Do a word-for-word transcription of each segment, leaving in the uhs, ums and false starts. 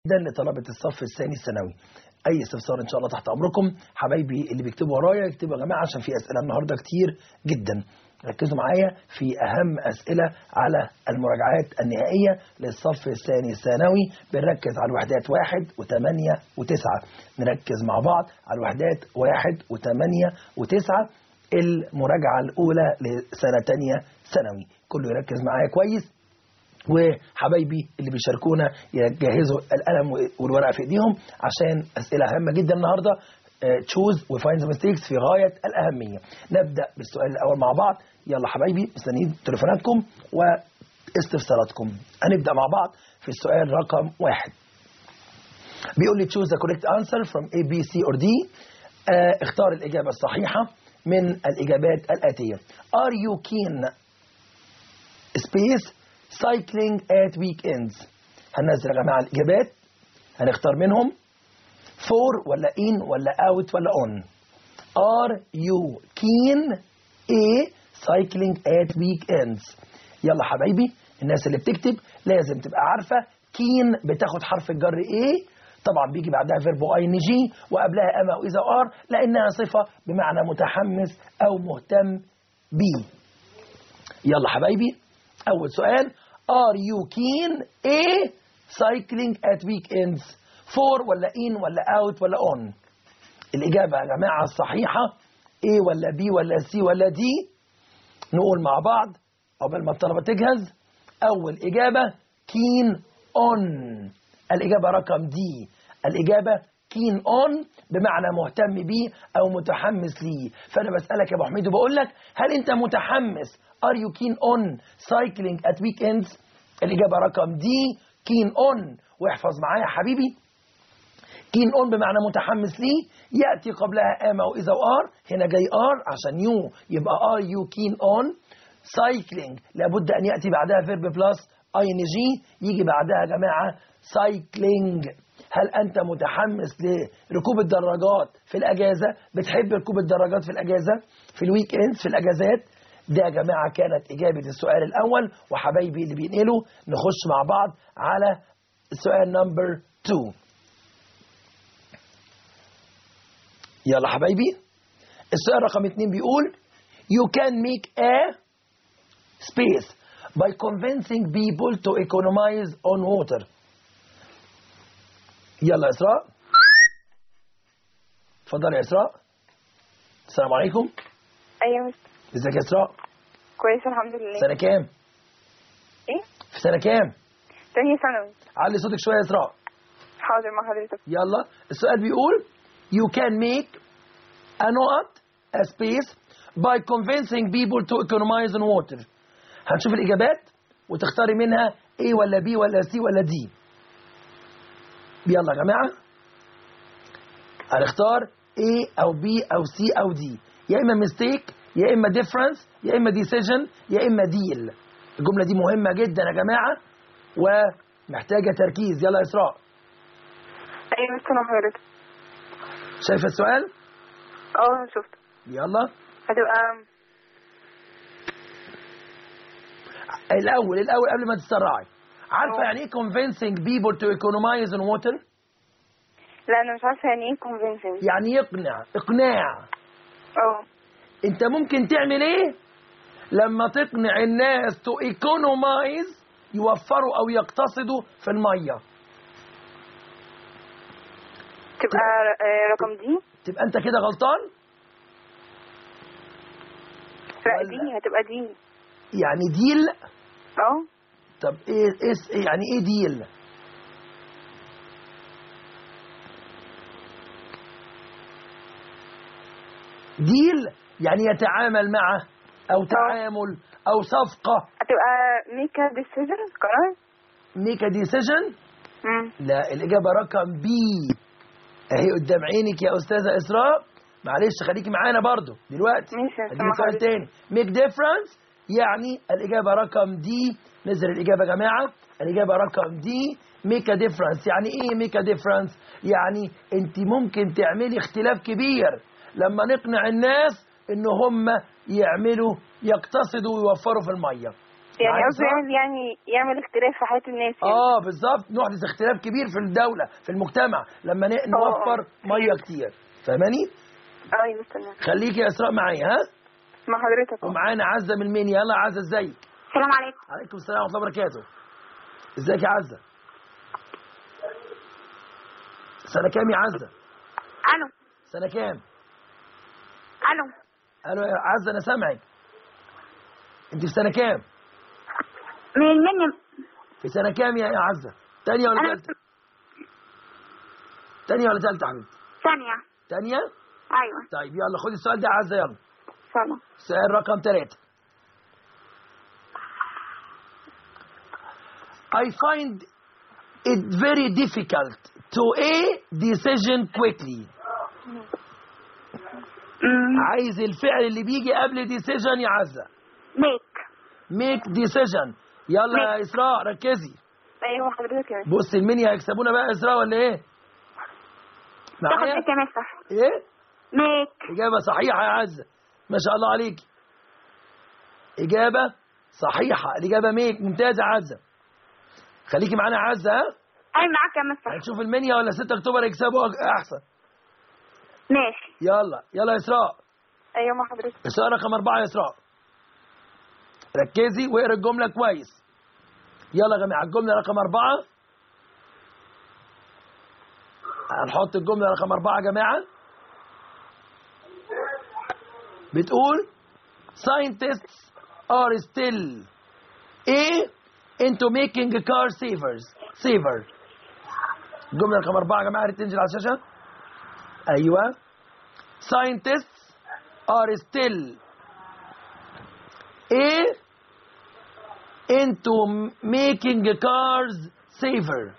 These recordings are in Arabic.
ده لطلبة الصف الثاني الثانوي. اي استفسار ان شاء الله تحت امركم. حبايبي اللي بيكتبوا ورايا يكتبوا يا جماعه عشان في اسئله النهارده كتير جدا. ركزوا معايا في اهم اسئله على المراجعات النهائيه للصف الثاني الثانوي. بنركز على الوحدات واحد وثمانية وتسعة. نركز مع بعض على الوحدات واحد وثمانية وتسعة، المراجعه الاولى لسنه ثانيه ثانوي. كله يركز معايا كويس، وحبايبي اللي بيشاركونا يجهزوا القلم والورقه في ايديهم عشان اسئله هامه جدا النهارده. تشوز وفايند ميستيكس في غايه الاهميه. نبدا بالسؤال الاول مع بعض. يلا حبايبي مستنيين تليفوناتكم واستفساراتكم. هنبدا مع بعض في السؤال رقم واحد. بيقول لي choose the correct answer from A, B, C or D. اه اختار الاجابه الصحيحه من الاجابات الاتيه. Are you keen space cycling at weekends؟ هننزل يا جماعه الاجابات، هنختار منهم for ولا in ولا out ولا on. Are you keen A cycling at weekends؟ يلا حبايبي الناس اللي بتكتب لازم تبقى عارفه keen بتاخد حرف الجر A، طبعا بيجي بعدها فيرب اي ان جي وقبلها اما واذا ار لانها صفه بمعنى متحمس او مهتم بيه. يلا حبايبي اول سؤال. Are you keen A cycling at weekends؟ for ولا in ولا out ولا on؟ الإجابة يا جماعة الصحيحة A ولا B ولا C ولا D؟ نقول مع بعض قبل ما الطلبة تجهز. أول إجابة keen on، الإجابة رقم D. الإجابة keen on بمعنى مهتم بيه أو متحمس ليه. فأنا بسألك يا أبو حميد وبقول لك هل أنت متحمس؟ Are you keen on cycling at weekends؟ الإجابة رقم D keen on. واحفظ معايا حبيبي keen on بمعنى متحمس ليه يأتي قبلها أما وإذا وآر. هنا جاي آر عشان يو يبقى are you keen on cycling، لابد أن يأتي بعدها verb plus ing يجي بعدها يا جماعة cycling. هل أنت متحمس لركوب الدراجات في الأجازة؟ بتحب ركوب الدراجات في الأجازة في الويك اند في الأجازات؟ ده يا جماعة كانت إجابة السؤال الأول. وحبايبي اللي بينقلوا نخش مع بعض على السؤال نمبر اتنين. يلا حبايبي السؤال رقم اتنين بيقول You can make a space by convincing people to economize on water. يلا يا إسراء، اتفضلي يا إسراء. السلام عليكم. ايوه مستر. ازيك يا إسراء؟ كويس الحمد لله. سنة كام؟ ايه؟ في سنة كام؟ تانية ثانوي. علي صوتك شوية يا إسراء. حاضر مع حضرتك. يلا السؤال بيقول You can make a not a space by convincing people to economize on water. هنشوف الإجابات وتختاري منها A ولا B ولا C ولا D. يلا يا جماعة هنختار A أو B أو C أو D. يا إما mistake يا إما difference يا إما decision يا إما deal. الجملة دي مهمة جدا يا جماعة ومحتاجة تركيز. يلا يا إسراء. ايوه مستر مع حضرتك. شايفة السؤال؟ اه شفت. يلا هتبقى الأول الأول قبل ما تتسرعي، عارفة أوه. يعني إيه convincing people to economize on water؟ لا انا مش عارفه يعني ايه convincing. يعني يقنع، إقناع. اه أنت ممكن تعمل إيه لما تقنع الناس to economize يوفروا أو يقتصدوا في المية؟ تبقى رقم دي. تبقى أنت كده غلطان؟ لا دي هتبقى دي. يعني ديل؟ اه طب إيه إيه يعني إيه ديل؟ ديل يعني يتعامل معه أو تعامل أو صفقة. هتبقى make a decision قرار. make a decision؟ مم. لا الإجابة رقم بي اهي قدام عينك يا أستاذة إسراء. معلش خليكي معانا برضو دلوقتي. ماشي. هديك سؤال تاني. make difference يعني الإجابة رقم دي. نزل الإجابة يا جماعة. الإجابة رقم دي make a difference. يعني إيه make a difference؟ يعني أنت ممكن تعملي اختلاف كبير لما نقنع الناس إن هم يعملوا يقتصدوا ويوفروا في المية. يعني معايا قصده إسراء؟ يعمل يعني يعمل اختلاف في حياة الناس يعني. اه بالظبط، نحدث اختلاف كبير في الدولة في المجتمع لما ن- نوفر آه. مية كتير. فاهماني؟ اه ايوه تمام. خليكي يا إسراء معايا ها. مع حضرتك. اه ومعانا عزة من مين؟ يلا عزة ازيك؟ السلام عليكم. عليكم السلام ورحمة الله وبركاته. ازيك يا عزة؟ سنة كام يا عزة؟ الو. سنة كام؟ الو. الو يا عزة انا سامعك. انت في سنة كام؟ من المنيا. في سنة كام يا يا عزة؟ تانية ولا انا تالتة؟ تانية ولا تالتة يا حبيبتي؟ ثانية. تانية؟ ايوه. طيب يلا خدي السؤال ده يا عزة يلا. سلام. سؤال رقم ثلاثة. I find it very difficult to a decision quickly. امم عايز الفعل اللي بيجي قبل decision يا عزة. ميك. make decision. يلا يا إسراء ركزي. ايوه حضرتك يا مستر. بص المنيا هيكسبونا بقى إسراء ولا إيه؟ تاخد معايا؟ ميك يا مستر. إيه؟ ميك. إجابة صحيحة يا عزة. ما شاء الله عليك. إجابة صحيحة. الإجابة ميك. ممتازة يا عزة. خليكي معانا يا عزة ها؟ اي معاك يا مستر. هنشوف المنيا ولا ستة أكتوبر يكسبوا أك- أحسن. ماشي. يلا يلا يا إسراء. ايوه مع حضرتك. السؤال رقم أربعة يا إسراء. ركزي واقرا الجملة كويس. يلا يا جماعة الجملة رقم أربعة. هنحط الجملة رقم أربعة يا جماعة. بتقول scientists are still A into making car savers saver. الجملة رقم أربعة يا جماعة اللي تنزل على الشاشة. أيوه. scientists are still A into making cars safer.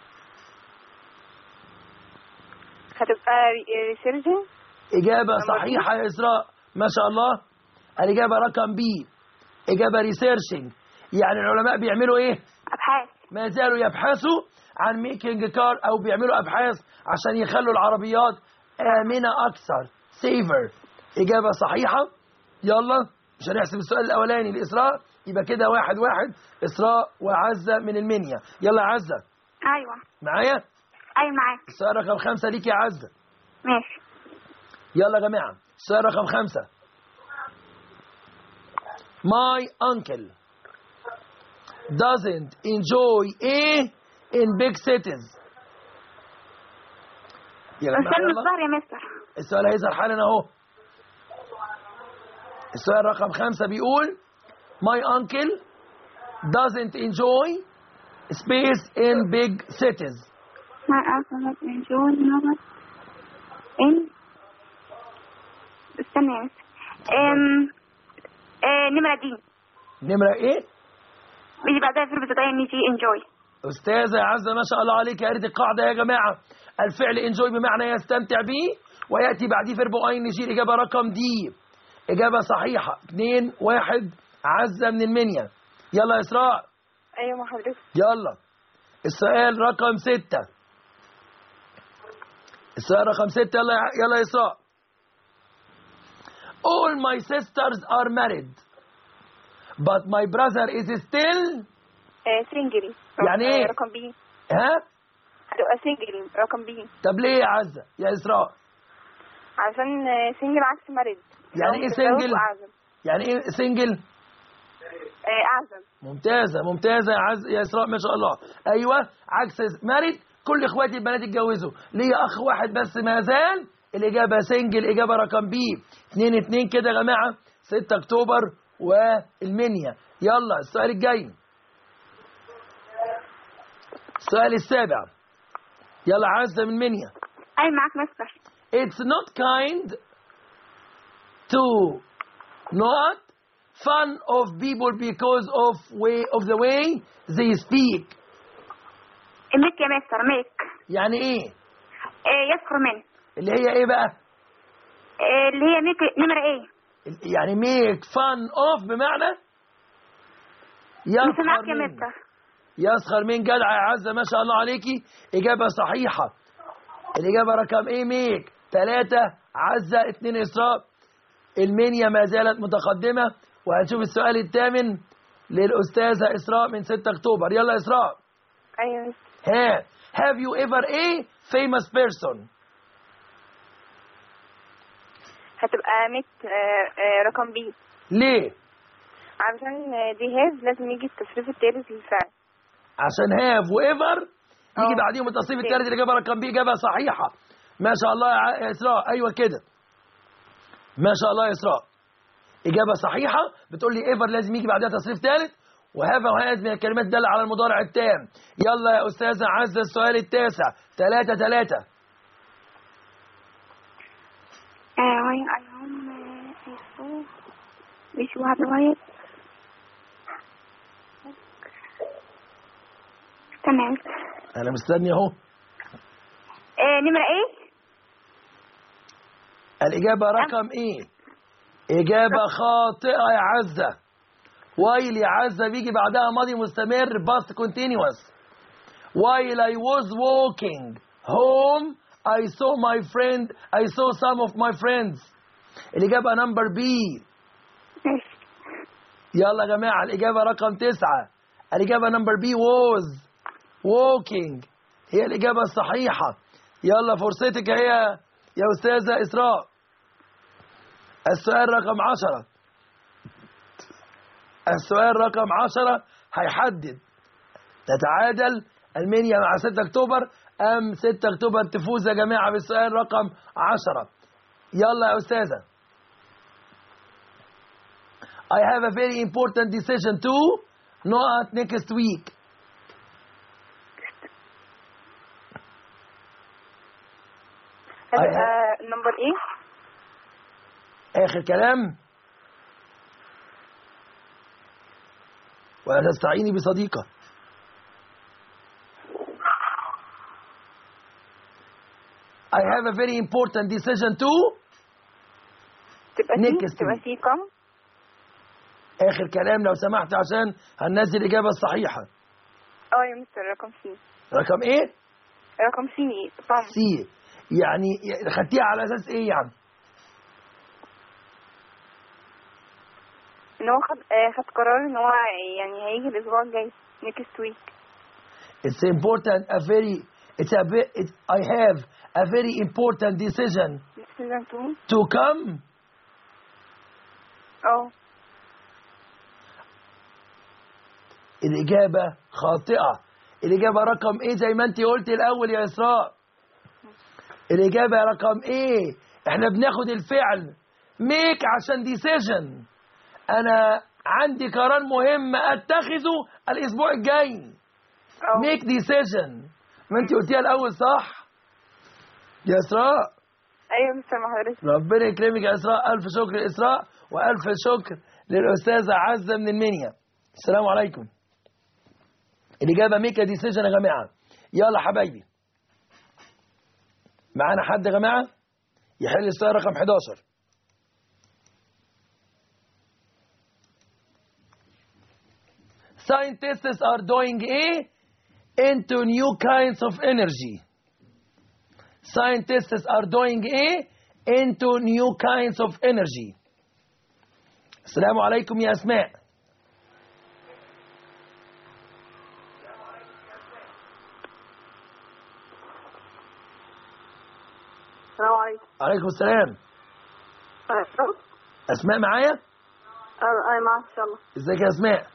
هتبقى ريسيرجن. إجابة صحيحة يا إسراء ما شاء الله. الإجابة رقم بي. إجابة ريسيرشنج. يعني العلماء بيعملوا إيه؟ ابحاث. ما زالوا يبحثوا عن ميكينج كار أو بيعملوا أبحاث عشان يخلوا العربيات آمنة أكثر. سيفر. إجابة صحيحة. يلا مش هنحسب السؤال الأولاني لإسراء يبقى كده واحد واحد. إسراء وعزة من المنيا. يلا يا عزة. ايوه. معايا؟ ايوه معاك. السؤال رقم خمسة ليك يا عزة. ماشي. يلا يا جماعة السؤال رقم خمسة. My uncle doesn't enjoy A in big cities. يا جماعة استنى يلا الظهر يا مستر. السؤال هيظهر حالا اهو. السؤال رقم خمسة بيقول My uncle doesn't enjoy space in big cities. ما أصلا enjoy نمط إن استنى يا مستر. أم آه، نمرة دي نمرة ايه؟ بيجي بعدها فيرب تتغير نيجي enjoy. أستاذة يا عزة ما شاء الله عليك. يا ريت القاعدة يا جماعة. الفعل enjoy بمعنى يستمتع به ويأتي بعديه فيرب اي نجي. الإجابة رقم دي. إجابة صحيحة. اتنين واحد. عزة من المنيا. يلا يا إسراء. أيوة مع حضرتك. يلا السؤال رقم ستة. السؤال رقم ستة. يلا يلا يا إسراء. All my sisters are married but my brother is still. سنجلي. يعني إيه؟ رقم بي. ها؟ هتبقى سنجلي رقم بي. طب ليه يا عزة يا إسراء؟ عشان سنجل عكس مارد. يعني إيه سنجل؟ يعني إيه سنجل؟ أعزم. ممتازة ممتازة يا عز يا إسراء ما شاء الله. أيوة عكس مارد. كل إخواتي البنات اتجوزوا. ليا أخ واحد بس ما زال. الإجابة سنجل. إجابة رقم بي. اتنين اتنين كده يا جماعة. ستة أكتوبر والمنيا. يلا السؤال الجاي. السؤال السابع. يلا عزة من منيا. أي معاك مستر. It's not kind to not fun of people because of way of the way they speak. ميك يا مستر ميك. يعني ايه؟ إيه يسخر من. اللي هي ايه بقى؟ إيه اللي هي ميك نمرة ايه؟ يعني make fun of بمعنى مش معاك يسخر يا من. مستر. يسخر من. جدع يا عزة ما شاء الله عليكي. إجابة صحيحة. الإجابة رقم ايه ميك. ثلاثة عزة اتنين إسراء. المنيا ما زالت متقدمة. وهنشوف السؤال الثامن للأستاذة إسراء من ستة أكتوبر. يلا يا إسراء. أيوة. ها have you ever a famous person؟ هتبقى ميت آه، آه، رقم بي. ليه؟ علشان دي هاف لازم يجي التصريف الثالث للفعل. عشان have وإيفر يجي أه. بعديهم التصريف الثالث. الإجابة رقم بي إجابة صحيحة. ما شاء الله يا إسراء. أيوة كده. ما شاء الله يا إسراء. إجابة صحيحة. بتقول لي إيفر لازم يجي بعدها تصريف ثالث، وهذا وهذا من الكلمات دالة على المضارع التام. يلا يا أستاذة عزة السؤال التاسع. ثلاثة ثلاثة. why I am so wish you have right. تمام. أنا مستني أهو. آه، نمرة إيه؟ الإجابة رقم إيه؟ إجابة خاطئة يا عزة. while يا عزة بيجي بعدها ماضي مستمر past continuous. while I was walking home I saw my friend I saw some of my friends. الإجابة نمبر بي. يلا يا جماعة الإجابة رقم تسعة. الإجابة نمبر بي was walking هي الإجابة الصحيحة. يلا فرصتك هي يا أستاذة إسراء. السؤال رقم عشرة. السؤال رقم عشرة هيحدد تتعادل المنيا مع ستة أكتوبر أم ستة أكتوبر تفوز يا جماعة بالسؤال رقم عشرة. يلا يا أستاذة. I have a very important decision to not next week. هتبقى نمبر إيه؟ آخر كلام ولا تستعيني بصديقة؟ I have a very important decision to تبقى next سي. تبقى week. سي كم؟ آخر كلام لو سمحت عشان هننزل الإجابة الصحيحة. اه يا مستر رقم سي. رقم إيه؟ رقم سي كم؟ سي. يعني خدتيها على أساس إيه يعني؟ ان هو خد آه، خد قرار ان هو يعني هيجي الاسبوع الجاي next week. It's important a very it's a bit it, I have a very important decision decision to to come. اه. الإجابة خاطئة. الإجابة رقم إيه زي ما أنت قلت الأول يا إسراء. الإجابة رقم إيه. إحنا بناخد الفعل make عشان decision. أنا عندي قرار مهم أتخذه الأسبوع الجاي. أوه. make decision. ما أنت قلتيها الأول صح يا إسراء. أيوة مستر حضرتك. ربنا يكرمك يا إسراء. ألف شكر إسراء وألف شكر للأستاذة عزة من المنيا. السلام عليكم. الإجابة make a decision يا جماعة. يلا حبايبي معانا حد يا جماعة يحل السؤال رقم حداشر. Scientists are doing a into new kinds of energy. Scientists are doing a into new kinds of energy. السلام عليكم يا أسماء. السلام عليكم. عليكم السلام. أسماء معايا؟ أي معاك إن شاء الله. ازيك يا أسماء؟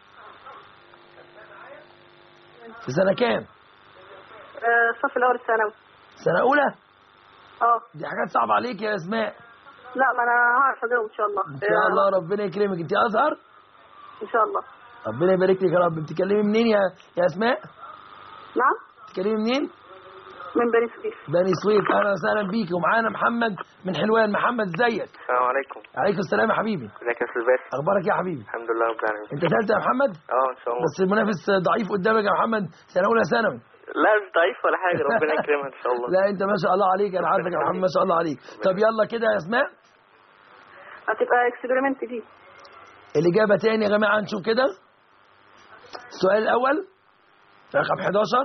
في سنة كام؟ الصف الأول الثانوي. سنة أولى؟ اه. دي حاجات صعبة عليك يا أسماء. لا ما أنا هعرف أجاوب إن شاء الله. إن شاء الله ربنا يكرمك. أنت أزهر؟ إن شاء الله. ربنا يبارك لك يا رب. بتتكلمي منين يا يا أسماء؟ نعم؟ بتتكلمي منين؟ من بني سويف. بني سويف. أهلا وسهلا بيكي. ومعانا محمد من حلوان. محمد ازيك؟ السلام عليكم. عليكم السلام يا حبيبي. ازيك يا استاذ باسم؟ أخبارك إيه يا حبيبي؟ الحمد لله رب العالمين. أنت ثالثة يا محمد؟ اه ان شاء الله. بس المنافس ضعيف قدامك يا محمد. سنة أولى ثانوي. لا مش ضعيف ولا حاجه، ربنا يكرمها ان شاء الله. لا أنت ما شاء الله عليك. أنا عارفك يا محمد ما شاء الله عليك. طب يلا كده يا أسماء. هتبقى اكسبيرمنت دي. الإجابة تاني يا جماعة نشوف كده. السؤال الأول رقم حداشر.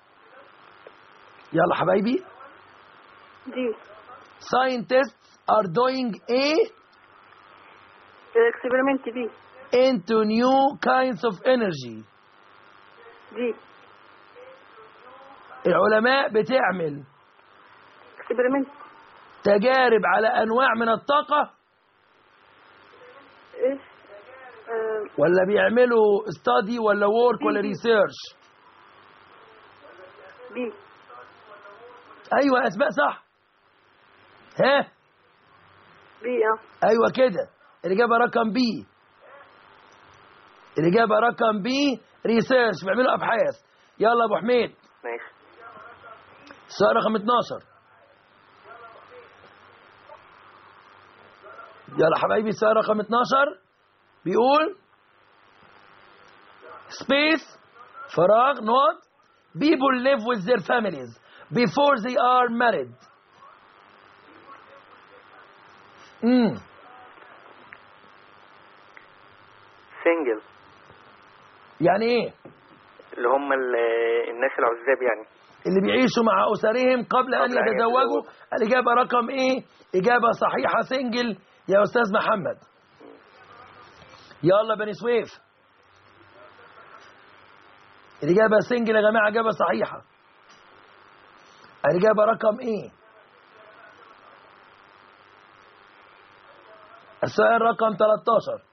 يلا حبايبي. دي. Scientists are doing a اكسبيرمنت دي. into new kinds of energy. دي العلماء بتعمل اكسبيرمنت. تجارب على أنواع من الطاقة ايه آه، ولا بيعملوا study ولا work ولا بي- بي. research؟ بي أيوة أسماء صح. ها بي اه أيوة كده، الإجابة رقم بي. الإجابة رقم بي research، بيعملوا أبحاث. يلا أبو حميد ماشي. السؤال رقم اتناشر. يلا حبايبي السؤال رقم اتناشر بيقول space فراغ نقط people live with their families before they are married. امم سنجل، يعني ايه؟ اللي هم ال- الناس العزاب يعني. اللي بيعيشوا مع أسرهم قبل أن قبل أن يتزوجوا. يتزوجوا. الإجابة رقم إيه؟ إجابة صحيحة سنجل يا أستاذ محمد. يلا بني سويف، الإجابة سنجل يا جماعة، إجابة صحيحة. الإجابة رقم إيه؟ السؤال رقم تلتاشر.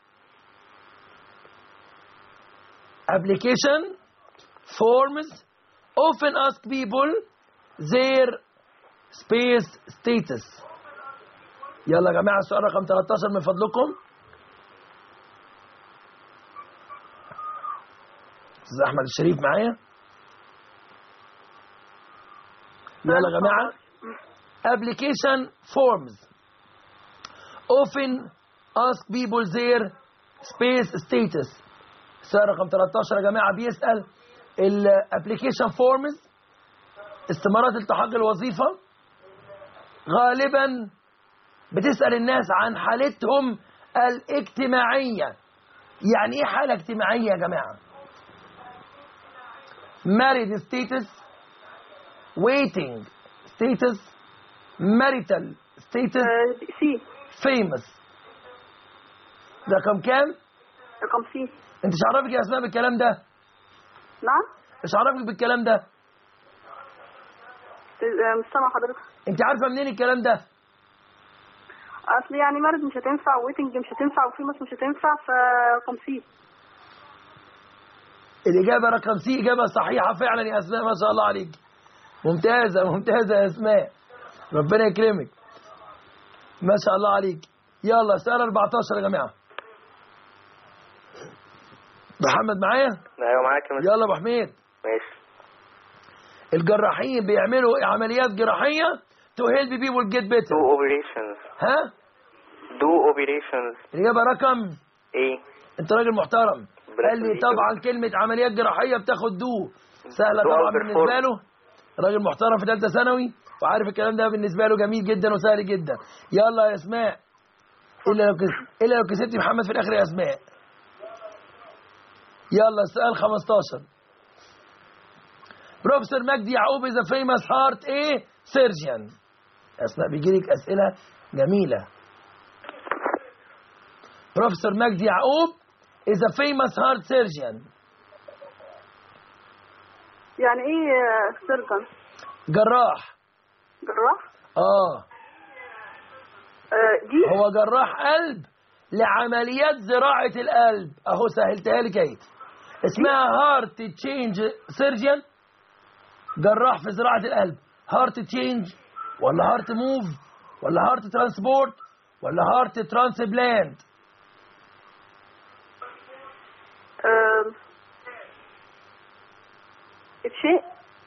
application forms often ask people their space status. يلا يا جماعة السؤال رقم تلتاشر من فضلكم. أستاذ أحمد الشريف معايا. يلا يا جماعة application forms often ask people their space status. السؤال رقم تلتاشر يا جماعة بيسأل الابليكيشن فورمز، استمارات التحق الوظيفة، غالبا بتسأل الناس عن حالتهم الاجتماعية. يعني ايه حالة اجتماعية يا جماعة؟ married status، waiting status، marital status، آه، سي famous. رقم كام؟ رقم سي. انت مش عارفك يا اسماء بالكلام ده؟ نعم مش عارفك بالكلام ده؟ آه، مش سامع حضرتك. انت عارفه منين الكلام ده؟ اصل يعني مارد مش هتنفع وويتنج مش هتنفع وفيمس مش هتنفع فرقم سي. الاجابه رقم سي اجابه صحيحه فعلا يا اسماء، ما شاء الله عليك. ممتازه ممتازه يا اسماء، ربنا يكرمك، ما شاء الله عليك. يلا سؤال اربعتاشر يا جماعه. محمد معايا؟ ايوه معاك يا مستر. يلا ابو حميد. ماشي. الجراحين بيعملوا عمليات جراحيه to help people get دو better. اوبريشنز. ها؟ دو اوبريشنز. الاجابه رقم ايه؟ انت راجل محترم. ربنا قال لي يخليك. طبعا كلمه عمليات جراحيه بتاخد دو، سهله دو طبعا أو بالنسبه perform. له. راجل محترم في ثالثه ثانوي وعارف الكلام ده بالنسبه له جميل جدا وسهل جدا. يلا يا اسماء، الا لو كس... الا لو كسبتي محمد في الاخر يا اسماء. يلا السؤال خمستاشر. بروفيسور مجدي يعقوب is a famous heart ايه surgeon. اسماء بيجي لك اسئله جميله. بروفيسور مجدي يعقوب is a famous heart surgeon. يعني ايه سيرجن؟ جراح. جراح. اه آه، دي هو جراح قلب لعمليات زراعة القلب. اهو سهلتها لك اهي، اسمها هارت تشينج سيرجن. جراح في زراعة القلب. هارت تشينج ولا هارت موف ولا هارت ترانسبورت ولا هارت ترانسبلانت؟ آه، شيء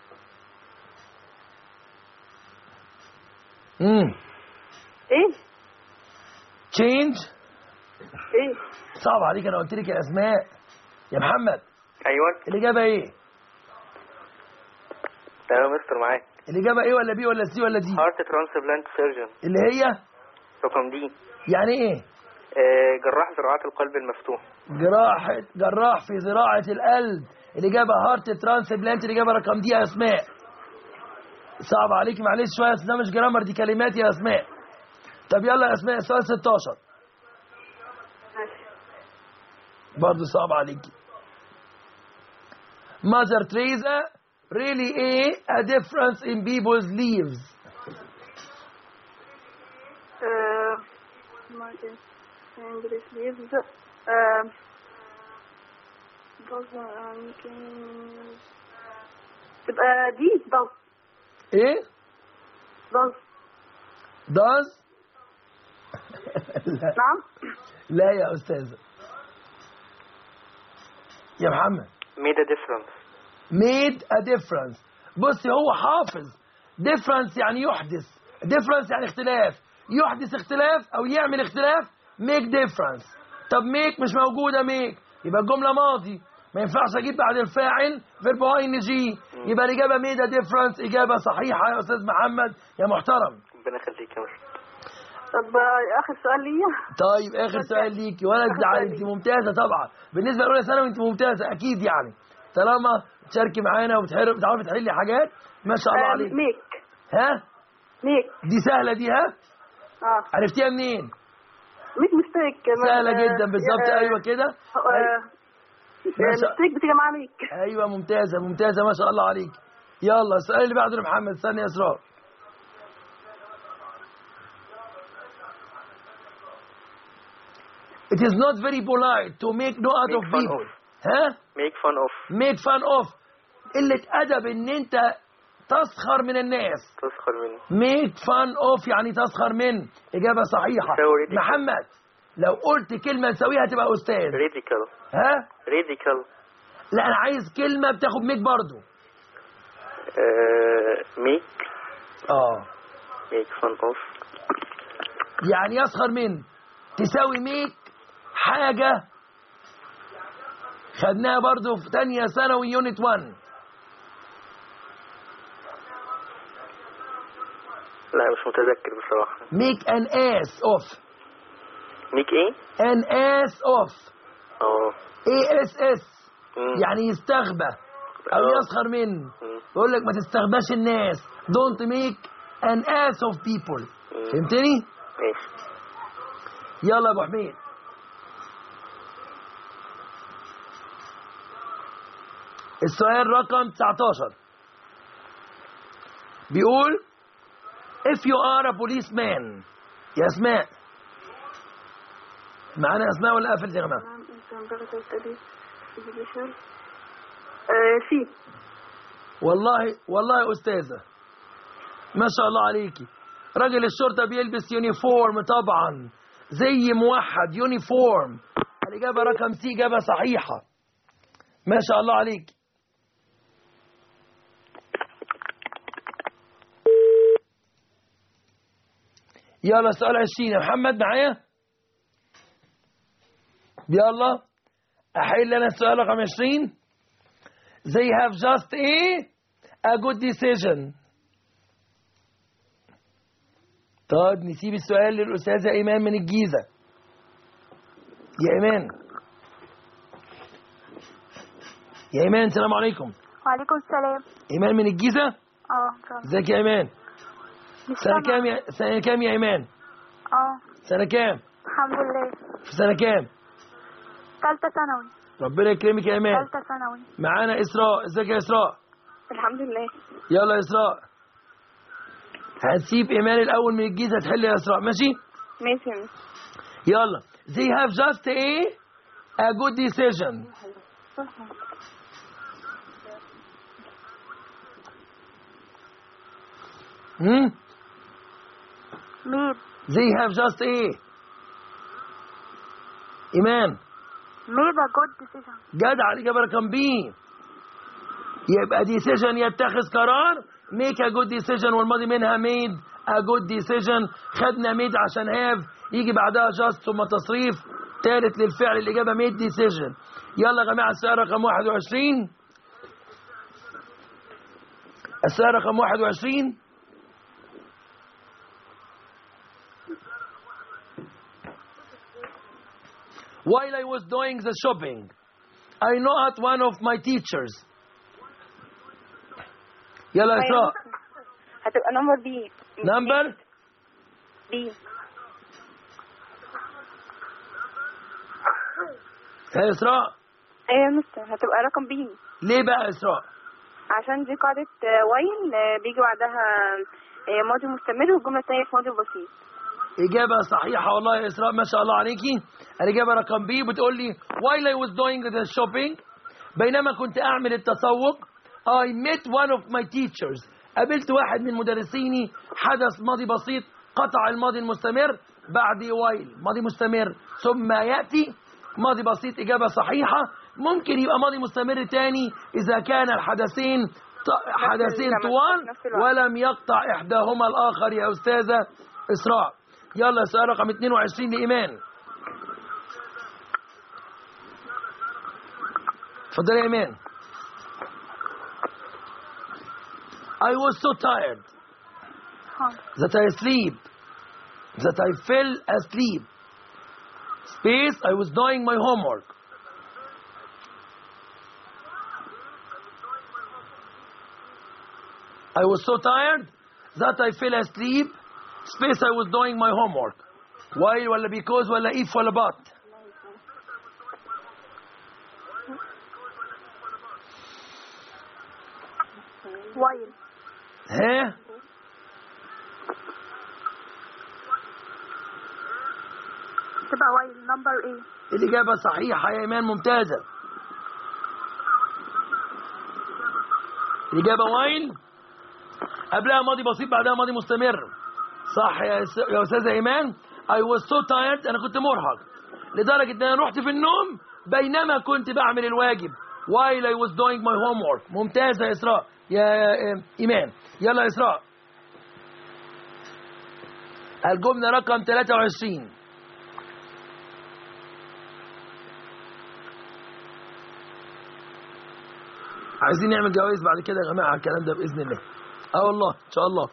امم ايه تشينج. ايه صعب عليك، انا قلت لك يا اسماء. يا محمد ايوه الاجابه ايه؟ تمام يا مستر معاك. الاجابه ايه ولا بي ولا سي ولا دي؟ هارت ترانسبلانت سيرجن. اللي هي رقم دي. يعني ايه؟ آه، جراح زراعات القلب المفتوح. جراح جراح في زراعة القلب. الإجابة هارت ترانسبلانت. الإجابة رقم دي يا أسماء. صعب عليك معلش شوية، ده مش جرامر دي كلمات يا أسماء. طب يلا يا أسماء السؤال ستاشر. ماشي. برضه صعب عليكي. Mother Teresa really a, a difference in people's lives. Uh, Mother English lives. Uh, does uh, يمكن تبقى دي does. ايه؟ does. does؟ لا. نعم. لا يا أستاذة. يا محمد. made a difference. made a difference. بصي هو حافظ. difference يعني يحدث. difference يعني اختلاف. يحدث اختلاف أو يعمل اختلاف. make difference. طب make مش موجودة make. يبقى الجملة ماضي. ما ينفعش أجيب بعد الفاعل فيرب اي ان جي. يبقى الإجابة made a difference إجابة صحيحة يا أستاذ محمد يا محترم. ربنا يخليك يا مستر. طب آخر سؤال ليا. طيب آخر سؤال ليكي ولا تزعلي أنت ممتازة طبعا. بالنسبة لأولى ثانوي أنت ممتازة أكيد يعني. طالما تشاركي معانا وبتعرفي تحلي حاجات ما شاء الله عليك. ميك. ها؟ ميك. دي سهلة دي ها؟ اه. عرفتيها منين؟ ميك مستيك. سهلة جدا بالظبط. أيوة كده. مستيك بتيجي مع ميك. أيوة ممتازة ممتازة ما شاء الله عليك. يلا السؤال اللي بعده لمحمد. استني يا إسراء. It is not very polite to make no out of people. ها؟ make fun of. make fun of. قلة أدب إن أنت تسخر من الناس. تسخر من. make fun of يعني تسخر من. إجابة صحيحة. محمد لو قلت كلمة تساويها تبقى أستاذ. ridicule. ها؟ ridicule. لا أنا عايز كلمة بتاخد make برضو. uh, make. آه. make fun of. يعني يسخر من. تساوي make حاجة خدناها برضو في تانية ثانوي يونت واحد. لا مش متذكر بصراحة. make an ass of. make ايه؟ an ass of. اه. ass. مم. يعني يستغبى أو أوه. يسخر من. بقول لك ما تستغباش الناس. don't make an ass of people. مم. فهمتني؟ ماشي. يلا يا أبو حميد. السؤال رقم تسعتاشر بيقول if you are a policeman. يا اسماء معانا اسماء ولا قفلت يا جماعه؟ سي. والله والله يا استاذه ما شاء الله عليكي. راجل الشرطه بيلبس يونيفورم طبعا زي موحد يونيفورم. الاجابه رقم سي اجابه صحيحه ما شاء الله عليكي. يلا سؤال عشرين يا محمد معايا. يلا احل انا السؤال رقم عشرين. they have just a a good decision. طيب نسيب السؤال للأستاذة إيمان من الجيزة. يا إيمان. يا إيمان السلام عليكم. وعليكم السلام. إيمان من الجيزة. اه. ازيك يا إيمان؟ سنة كام يا سنة كام يا إيمان؟ اه. سنة كام؟ الحمد لله. في سنة كام؟ ثالثة ثانوي. ربنا يكرمك يا إيمان. ثالثة ثانوي. معانا إسراء. ازيك يا إسراء؟ الحمد لله. يلا يا إسراء. هنسيب إيمان الأول من الجيزة تحل يا إسراء ماشي؟ ماشي. يلا they have just a a good decision. هم؟ ميد. they have just a. إيمان. made a good decision. جدع الإجابة رقم بي. يبقى decision يتخذ قرار make a good decision والماضي منها made a good decision. خدنا made عشان have يجي بعدها just ثم تصريف ثالث للفعل الإجابة made decision. يلا يا جماعة السؤال رقم واحد وعشرين. السؤال رقم واحد وعشرين. While I was doing the shopping I knocked one of my teachers. يلا يا إسراء. هتبقى نمبر بي. نمبر بي. ها يا إسراء؟ ايه يا مستر، هتبقى رقم بي. ليه بقى يا إسراء؟ عشان دي قاعدة وايل بيجي بعدها ماضي مستمر، والجملة التانية في ماضي بسيط. إجابة صحيحة والله يا إسراء، ما شاء الله عليكي. الإجابة رقم بي بتقول لي while I was doing the shopping، بينما كنت أعمل التسوق I met one of my teachers، قابلت واحد من مدرسيني. حدث ماضي بسيط قطع الماضي المستمر بعد while ماضي مستمر ثم يأتي ماضي بسيط. إجابة صحيحة. ممكن يبقى ماضي مستمر تاني إذا كان الحدثين حدثين طوال ولم يقطع إحداهما الآخر يا أستاذة إسراء. يلا سؤال رقم اثنين وعشرين لإيمان. اتفضلي يا إيمان. I was so tired that I sleep that I fell asleep. Space, I was doing my homework. I was so tired that I fell asleep. Space, I was doing my homework. Why ولا because ولا if ولا but؟ وايل. ها؟ تبقى وايل نمبر ايه؟ الإجابة صحيحة يا إيمان، ممتازة. الإجابة وايل قبلها ماضي بسيط بعدها ماضي مستمر. صح يا يا أستاذة إيمان. I was so tired، أنا كنت مرهق لدرجة أن أنا رحت في النوم بينما كنت بعمل الواجب. while I was doing my homework. ممتازة يا إسراء يا إيمان. يلا يا إسراء. الجملة رقم ثلاثة وعشرين. عايزين نعمل جوائز بعد كده يا جماعة على الكلام ده بإذن الله. اه والله إن شاء الله.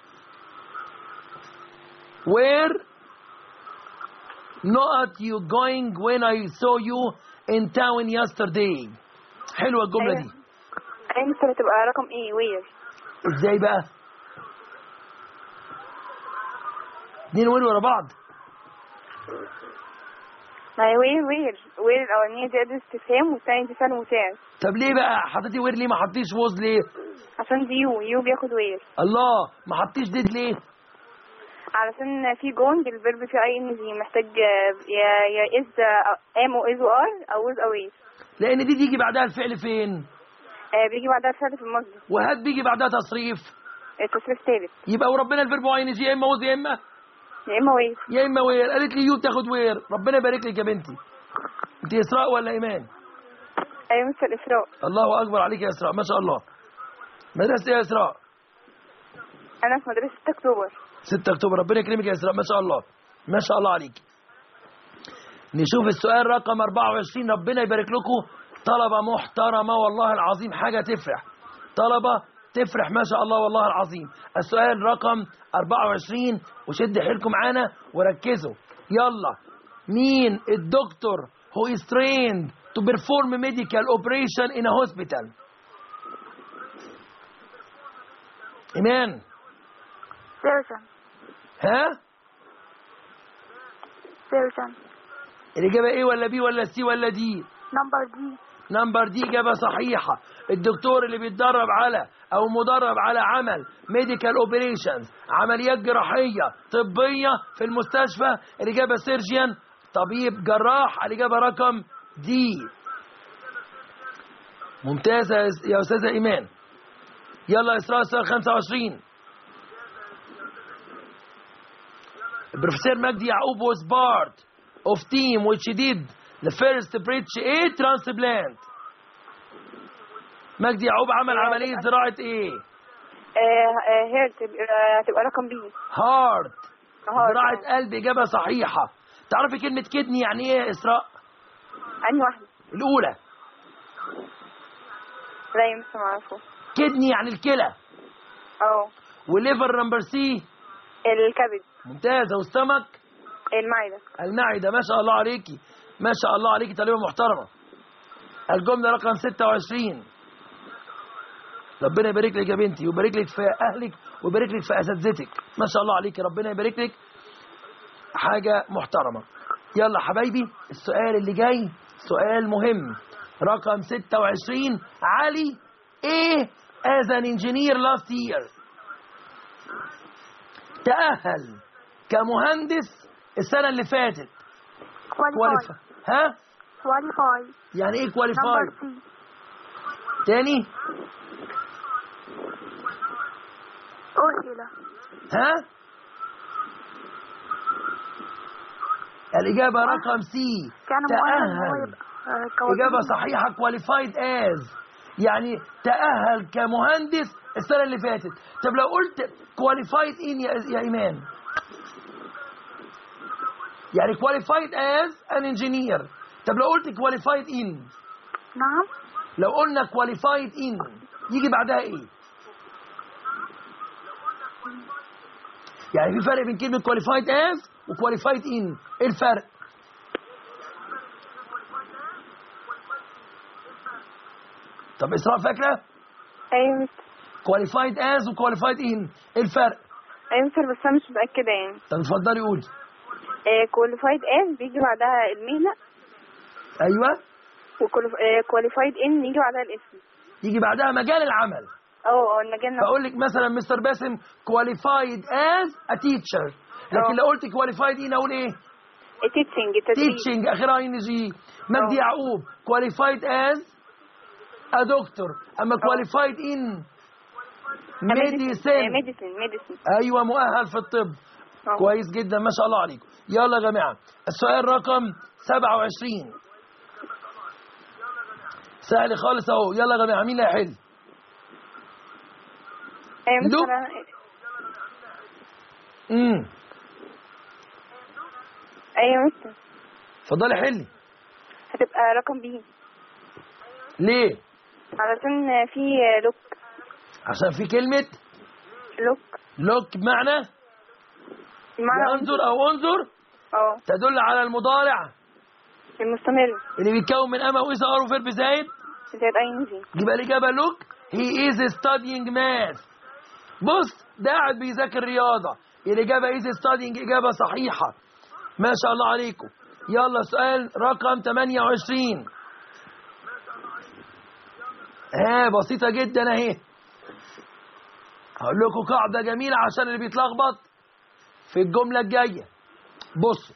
Where not you going when I saw you in town yesterday؟ حلوة الجملة دي. ايه ممكن تبقى رقم ايه؟ وير. ازاي بقى؟ اتنين وير ورا بعض. ما هي وير وير وير الأولانية دي أداة استفهام والثانية دي فعل مساعد. طب ليه بقى حطيتي وير ليه ما حطيتش ووز ليه؟ عشان دي يو يو بياخد وير. الله، ما حطيتش ديد ليه؟ علشان في جون بالفيرب في اي ان جي محتاج يا يا از ام او از ار او از او از. لان دي بيجي بعدها الفعل فين؟ آه بيجي بعدها الفعل في المصدر. وهات بيجي بعدها تصريف. التصريف ثالث. يبقى وربنا الفيرب اي ان جي يا اما وز يا اما يا اما وير. يا اما وير. قالت لي يو تاخد وير. ربنا يبارك لك يا بنتي. انت اسراء ولا ايمان؟ ايوه مثل اسراء. الله اكبر عليك يا اسراء، ما شاء الله. مدرسه يا اسراء؟ انا في مدرسه ستة اكتوبر. ستة اكتوبر. ربنا يكرمك يا اسراء، ما شاء الله ما شاء الله عليك. نشوف السؤال رقم أربعة وعشرين. ربنا يبارك لكم، طلبه محترمه والله العظيم، حاجه تفرح. طلبه تفرح ما شاء الله والله العظيم. السؤال رقم أربعة وعشرين وشد حيلكم معانا وركزوا. يلا، مين الدكتور who is trained to perform medical operation in a hospital؟ إيمان. سيرجن. ها؟ سيرجن. الإجابة إيه ولا بي ولا سي ولا دي؟ نمبر دي. نمبر دي إجابة صحيحة. الدكتور اللي بيتدرب على أو مدرب على عمل ميديكال اوبريشنز، عمليات جراحية طبية في المستشفى. الإجابة سيرجيان، طبيب جراح. الإجابة رقم دي. ممتازة يا أستاذة إيمان. يلا إسراء السؤال خمسة وعشرين. البروفيسور مجدي يعقوب was part of team which did the first bridge A transplant. مجدي يعقوب عمل عملية زراعة ايه؟ هيرت. هتبقى رقم بي. هارت. زراعة قلب. إجابة صحيحة. تعرفي كلمة كدني يعني ايه يا إسراء؟ أنهي واحدة؟ الأولى. لا يمكن أعرفه. كدني يعني الكلى. اه. وليفر نمبر سي؟ الكبد. ممتازة. والسمك؟ المعدة. المعدة. ما شاء الله عليكي، ما شاء الله عليكي، طالبة محترمة. الجملة رقم ستة وعشرين. ربنا يبارك لك يا بنتي، ويبارك لك في أهلك، ويبارك لك في أساتذتك. ما شاء الله عليكي، ربنا يبارك لك، حاجة محترمة. يلا حبايبي، السؤال اللي جاي سؤال مهم رقم ستة وعشرين. علي ايه as an engineer last year؟ تأهل كمهندس السنة اللي فاتت. كواليفاي. ها؟ كواليفاي. يعني ايه كواليفاي؟ نمبر سي. تاني. أؤهل. ها؟ الإجابة رقم سي. كان تأهل. إجابة صحيحة qualified as، يعني تأهل كمهندس السنة اللي فاتت. طب لو قلت qualified in يا, يا إيمان؟ يعني qualified as an engineer. طب لو قلت qualified in؟ نعم. لو قلنا qualified in يجي بعدها إيه؟ يعني في فرق بين كلمة qualified as و qualified in. إيه الفرق؟ طب إسراء فاكرة؟ أيوة qualified as و qualified in إيه الفرق؟ أيوة بس أنا مش متأكدة يعني. طب اتفضلي قولي. كواليفايد as بيجي بعدها المهنة. أيوة. وكواليفايد in يجي بعدها الاسم. يجي بعدها مجال العمل. اه المجال نفسه. فأقول لك مثلا مستر باسم qualified as a teacher، لكن لو قلت qualified in أقول إيه؟ teaching. teaching آخرها إن جي. مجدي يعقوب qualified as a doctor، أما qualified in medicine. medicine medicine. أيوة مؤهل في الطب. أوه. كويس جدا ما شاء الله عليكم. يلا يا جماعة السؤال رقم سبعة وعشرين سهل خالص اهو. يلا يا جماعة مين اللي هيحل؟ ايوه مستر. امم ايوه مستر. اتفضلي حلي. هتبقى رقم بي. ليه؟ علشان في لوك. عشان في كلمة لوك. لوك بمعنى بمعنى انظر او انظر. اه تدل على المضارع المستمر اللي بيتكون من اما واذا ار وفيرب زائد زائد اي ان جي. يبقى الاجابه لوك. هي از ستادينج ماث. بص ده قاعد بيذاكر رياضه. الاجابه از ستادينج اجابه صحيحه. ما شاء الله عليكم. يلا سؤال رقم ثمانية وعشرين. ها بسيطه جدا اهي. هقول لكم قاعده جميله عشان اللي بيتلخبط في الجمله الجايه. بص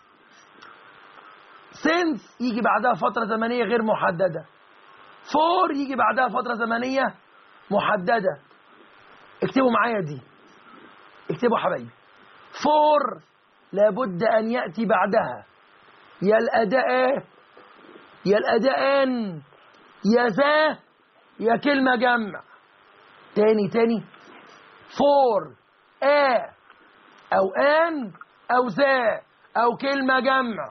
since يجي بعدها فترة زمنية غير محددة. for يجي بعدها فترة زمنية محددة. اكتبوا معايا دي. اكتبوا حبايبي. for لابد أن يأتي بعدها يا الأداء يا الأداءان يا ذا يا كلمة جمع. تاني تاني. for آ أو آن أو ذا أو كلمة جمع.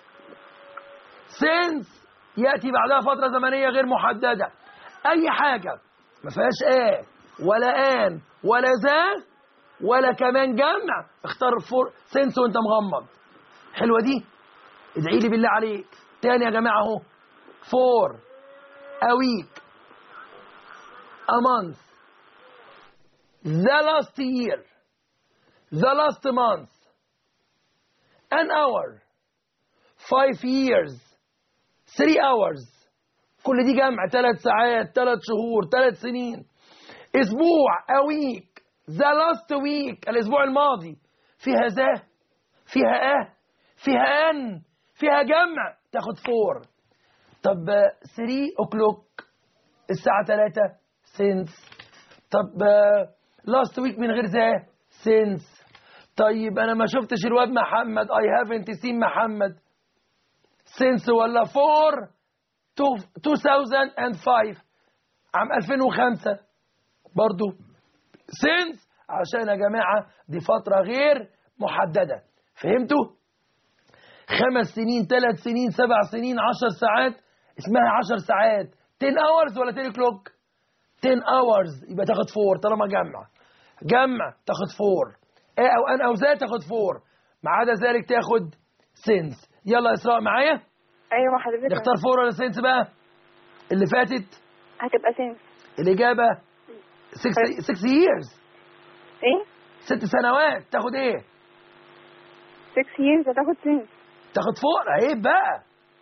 since يأتي بعدها فترة زمنية غير محددة. أي حاجة ما فيهاش آ ولا آن ولا ذا ولا كمان جمع اختار فور since وانت مغمض. حلوة دي؟ ادعي لي بالله عليك. تاني يا جماعة اهو. for a week a month the last year the last month an hour five years three hours. كل دي جمع. ثلاث ساعات ثلاث شهور ثلاث سنين. اسبوع a week the last week الاسبوع الماضي. فيها ذا فيها اه فيها ان فيها جمع تاخد فور. طب three o'clock الساعة ثلاثة since. طب last week من غير ذا since. طيب انا ما شفتش الواد محمد I haven't seen محمد since ولا for two thousand five عام ألفين وخمسة برضو since عشان يا جماعة دي فترة غير محددة. فهمتوا؟ خمس سنين ثلاث سنين سبع سنين عشر ساعات اسمها عشر ساعات. ten hours ولا ten o'clock ten hours يبقى تاخد فور طالما جمع. جمع تاخد فور. ايه او ان او ذا تاخد فور. ما عدا ذلك تاخد since. يلا يا اسراء معايا. ايوه حضرتك. نختار فور ولا since بقى؟ اللي فاتت هتبقى since. الإجابة six six years. ايه؟ ست سنوات تاخد ايه؟ six years هتاخد since. تاخد فور. عيب بقى.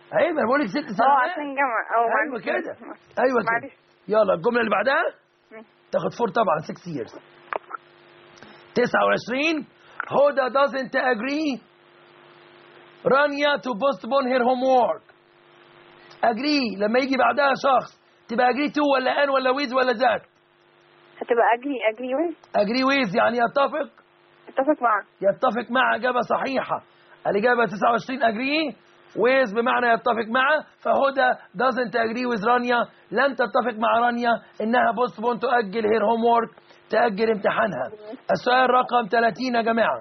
ايوه انا بقول لك ست اه سنوات. عشان جامعة اه ايوه معلش. كده ايوه كده. معلش. يلا الجمله اللي بعدها ماشي. تاخد فور طبعا ستة years. تسعة وعشرين هدى doesn't agree رانيا to postpone her homework. agree لما يجي بعدها شخص تبقى agree to ولا ان ولا with ولا ذات؟ هتبقى اجري اجري ويز. agree with يعني يتفق. اتفق معك. يتفق مع إجابة صحيحة. الإجابة تسعة وعشرين agree with بمعنى يتفق مع. فهدى doesn't agree with رانيا لن تتفق مع رانيا إنها postpone تؤجل her homework تأجل امتحانها. السؤال رقم ثلاثين يا جماعة.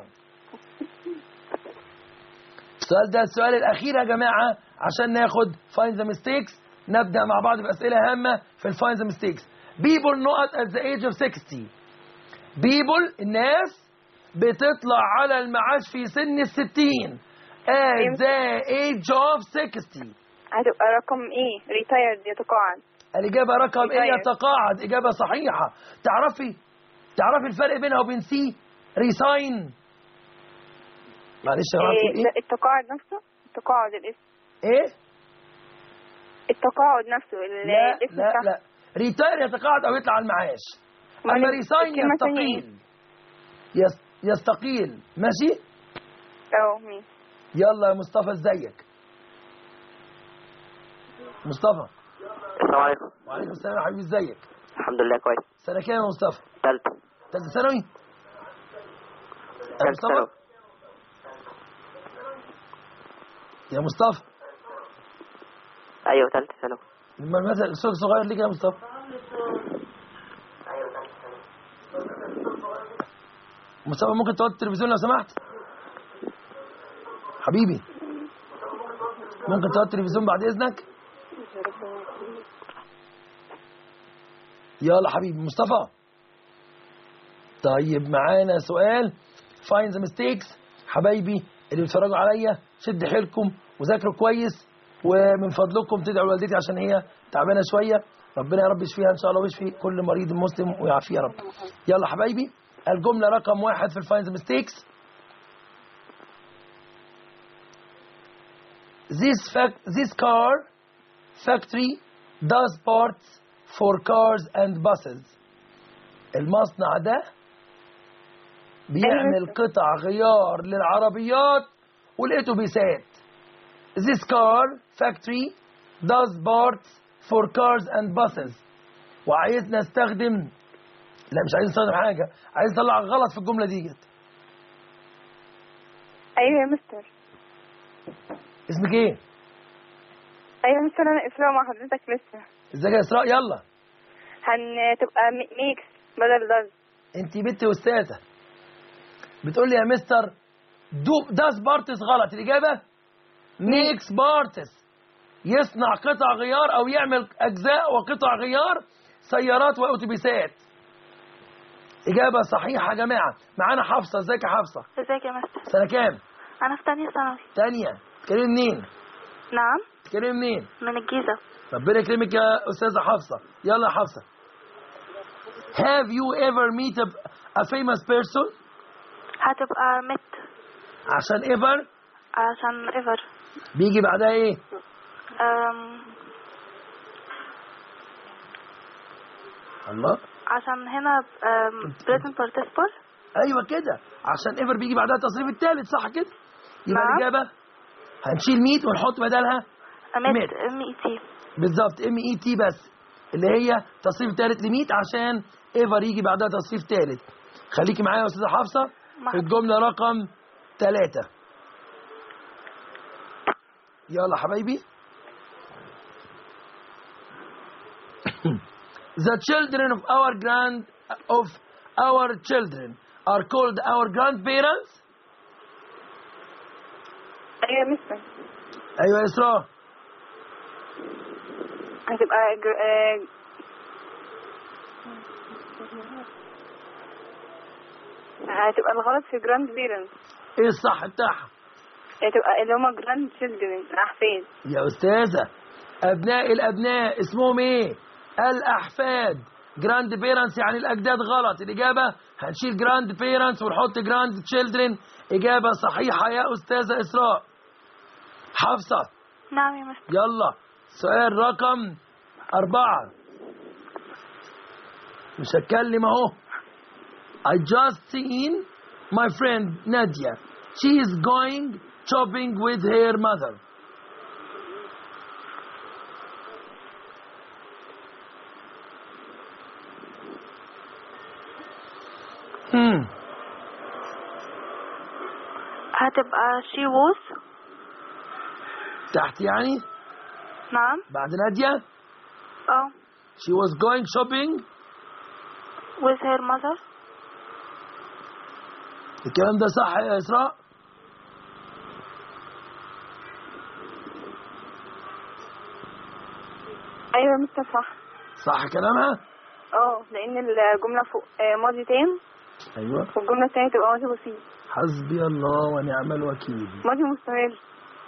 السؤال ده السؤال الأخير يا جماعة عشان ناخد find the mistakes. نبدأ مع بعض بأسئلة هامة في find the mistakes. people not at the age of sixty. people الناس بتطلع على المعاش في سن الستين at the age of sixty. هتبقى رقم ايه؟ ريتايرد يتقاعد. الإجابة رقم ايه؟ retired. يتقاعد. إجابة صحيحة. تعرفي تعرفي الفرق بينها وبين سي؟ ريساين. معلش يا جماعة إيه تقول ده ايه؟ التقاعد نفسه؟ التقاعد الاسم. ايه؟ التقاعد نفسه ال- لا الاسم لا بتاعه. لا ريتاير يتقاعد أو يطلع على المعاش. أمال أما ريساين الكلمة التانية إيه؟ يستقيل. يس- يستقيل. ماشي؟ اه مين؟ يلا يا مصطفى ازيك؟ مصطفى. السلام عليكم. وعليكم السلام يا حبيبي ازيك؟ الحمد لله كويس. سنة كام يا مصطفى؟ تالتة. تالتة ثانوي؟ يا تالتة مصطفى؟ ثانوي. يا مصطفى أيوة تالتة ثانوي. لما المثل الصوت صغير ليك يا مصطفى. مصطفى ممكن توطي التلفزيون لو سمحت؟ حبيبي ممكن توطي التلفزيون بعد اذنك؟ يلا حبيبي مصطفى. طيب معانا سؤال find the mistakes. حبايبي اللي بيتفرجوا عليا شد حيلكم وذاكروا كويس ومن فضلكم تدعوا لوالدتي عشان هي تعبانه شويه. ربنا يا رب يشفيها ان شاء الله ويشفي كل مريض مسلم ويعافيه يا رب. يلا حبايبي الجمله رقم واحد في find the mistakes. This fact this car factory does parts for cars and buses. المصنع ده بيعمل قطع غيار للعربيات والاتوبيسات. This car factory does parts for cars and buses. وعايزنا نستخدم لا مش عايز نستخدم حاجة، عايز نطلع غلط في الجملة ديت. ايوه يا مستر. اسمك ايه؟ ايوه يا مستر انا اسراء مع حضرتك لسه. ازيك يا اسراء؟ يلا هتبقى ميكس بدل داز. انت بنتي استاذة بتقول لي يا مستر دو داز بارتس غلط. الإجابة ميكس بارتس يصنع قطع غيار أو يعمل أجزاء وقطع غيار سيارات وأتوبيسات. إجابة صحيحة يا جماعة. معانا حفصة. ازيك يا حفصة؟ ازيك يا مستر؟ سنة كام؟ انا في تانية ثانوي. تانية. تكلمي منين؟ نعم تكلمي منين؟ من الجيزة. ربنا يكرمك يا أستاذة حفصة. يلا يا حفصة. Have you ever met a, a famous person؟ هتبقى مت عشان ever عشان ايفر. بيجي بعدها ايه؟ أم... الله. عشان هنا present participle. ايوه كده عشان ايفر بيجي بعدها التصريف الثالث صح كده؟ يبقى نعم. الاجابه هنشيل ميت ونحط بدلها مت ام اي تي. بالظبط ام اي تي بس اللي هي تصريف ثالث لميت عشان ايفر يجي بعدها تصريف ثالث. خليكي معايا يا استاذه حفصه في الجمله رقم ثلاثة. يلا حبايبي. The children of our grand of our children are called our grandparents. ايوه يا مستر. ايوه يا اسراء. هتبقى جر... آه... هتبقى الغلط في جراند بيرنتس. ايه الصح بتاعها؟ هتبقى اللي هما جراند تشيلدرن الاحفاد. يا استاذه ابناء الابناء اسمهم ايه؟ الاحفاد. جراند بيرنتس يعني الاجداد غلط. الاجابه هنشيل جراند بيرنتس ونحط جراند تشيلدرن. اجابه صحيحه يا استاذه اسراء. حفصه نعم يا مستر. يلا سؤال رقم أربعة. مش هتكلم اهو. I just seen my friend Nadia. She is going shopping with her mother. Hmm. هتبقى she was. تحت يعني نعم. بعد نادية. اه. She was going shopping with her mother. الكلام ده صح يا إسراء؟ ايوه يا مستر صح. صح كلامها؟ اه لان الجمله فوق آه، ماضي تام، ايوه، والجمله الثانيه تبقى ماضي بسيط. حسبي الله ونعم الوكيل. ماضي مستمر.